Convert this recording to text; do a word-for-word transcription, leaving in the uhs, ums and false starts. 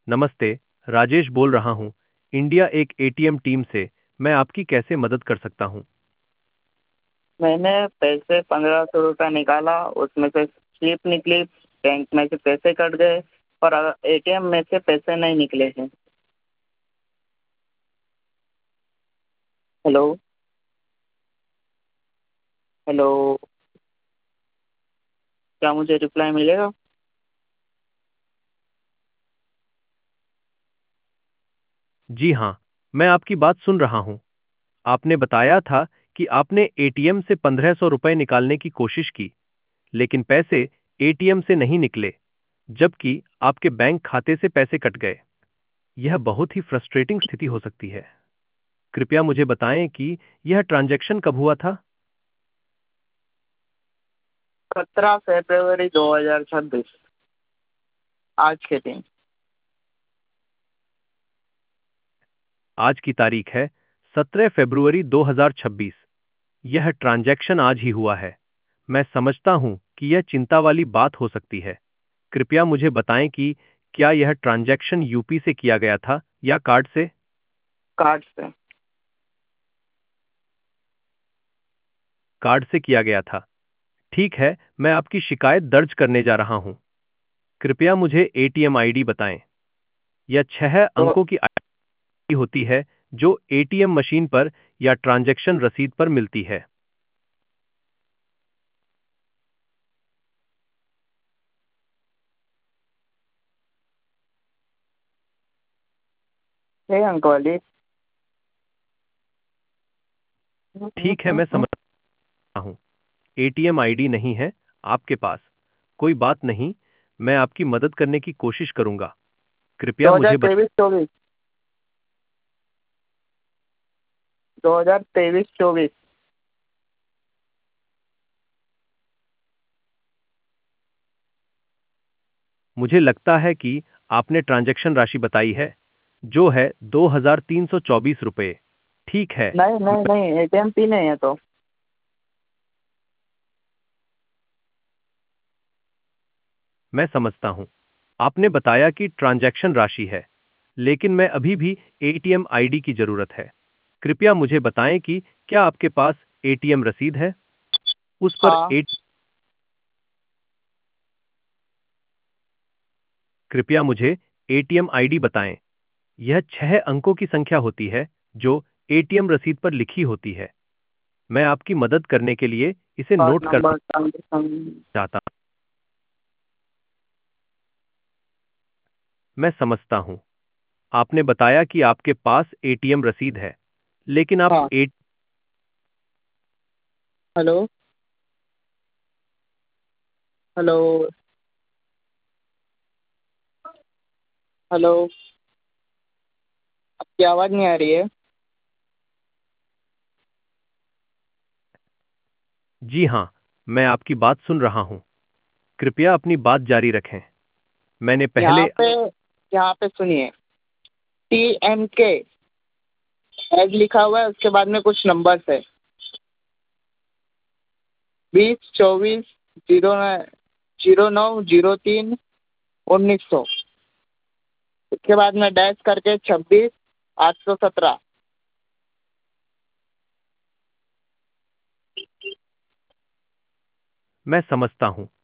नमस्ते, राजेश बोल रहा हूँ, इंडिया एक एटीएम टीम से। मैं आपकी कैसे मदद कर सकता हूँ? मैंने पैसे पंद्रह सौ रुपये निकाला, उसमें से स्लिप निकली, बैंक में से पैसे कट गए, पर एटीएम में से पैसे नहीं निकले हैं। हेलो। हेलो। क्या मुझे रिप्लाई मिलेगा? जी हाँ, मैं आपकी बात सुन रहा हूँ। आपने बताया था कि आपने एटीएम से पंद्रह सौ रुपये निकालने की कोशिश की, लेकिन पैसे एटीएम से नहीं निकले, जबकि आपके बैंक खाते से पैसे कट गए। यह बहुत ही फ्रस्ट्रेटिंग स्थिति हो सकती है। कृपया मुझे बताएं कि यह ट्रांजैक्शन कब हुआ था? सत्रह फरवरी दो हजार छब्बीस, आज के दिन। आज की तारीख है सत्रह फरवरी दो हज़ार छब्बीस। यह ट्रांजैक्शन आज ही हुआ है। मैं समझता हूं कि यह चिंता वाली बात हो सकती है। कृपया मुझे बताएं कि क्या यह ट्रांजैक्शन यूपी से किया गया था या कार्ड से? कार्ड से। कार्ड से किया गया था। ठीक है, मैं आपकी शिकायत दर्ज करने जा रहा हूं। कृपया मुझे एटीएम आईडी बताएं। यह छह तो अंकों की आईडी होती है जो एटीएम मशीन पर या ट्रांजैक्शन रसीद पर मिलती है। छह अंक वाली। ठीक है, मैं समझ रहा हूं। एटीएम आईडी नहीं है आपके पास। कोई बात नहीं, मैं आपकी मदद करने की कोशिश करूंगा। कृपया दो हजार मुझे बता। तेईस चौबीस दो हजार तेईस चौबीस। मुझे लगता है कि आपने ट्रांजैक्शन राशि बताई है, जो है दो हजार तीन सौ चौबीस रुपये। ठीक है, नहीं नहीं नहीं, एटीएम पिन नहीं है तो। मैं समझता हूं। आपने बताया कि ट्रांजैक्शन राशि है, लेकिन मैं अभी भी एटीएम आईडी की जरूरत है। कृपया मुझे बताएं कि क्या आपके पास एटीएम रसीद है? उस पर हाँ। ए कृपया मुझे एटीएम आईडी बताएं। यह छह अंकों की संख्या होती है जो एटीएम रसीद पर लिखी होती है। मैं आपकी मदद करने के लिए इसे कार्ड नोट करना नंबर, ट्रांजेक्शन। चाहता हूं। मैं समझता हूं। आपने बताया कि आपके पास एटीएम रसीद है, लेकिन आप हाँ। ए हेलो। हेलो। हेलो। आपकी आवाज़ नहीं आ रही है। जी हां, मैं आपकी बात सुन रहा हूं। कृपया अपनी बात जारी रखें। मैंने यहाँ पहले पे यहाँ पे सुनिए। टी एम के एज लिखा हुआ है, उसके बाद में कुछ नंबर्स है। बीस चौबीस जीरो जीरो नौ जीरो तीन उन्नीस सौ। उसके बाद में डैश करके छब्बीस आठ सौ सत्रह। मैं समझता हूं।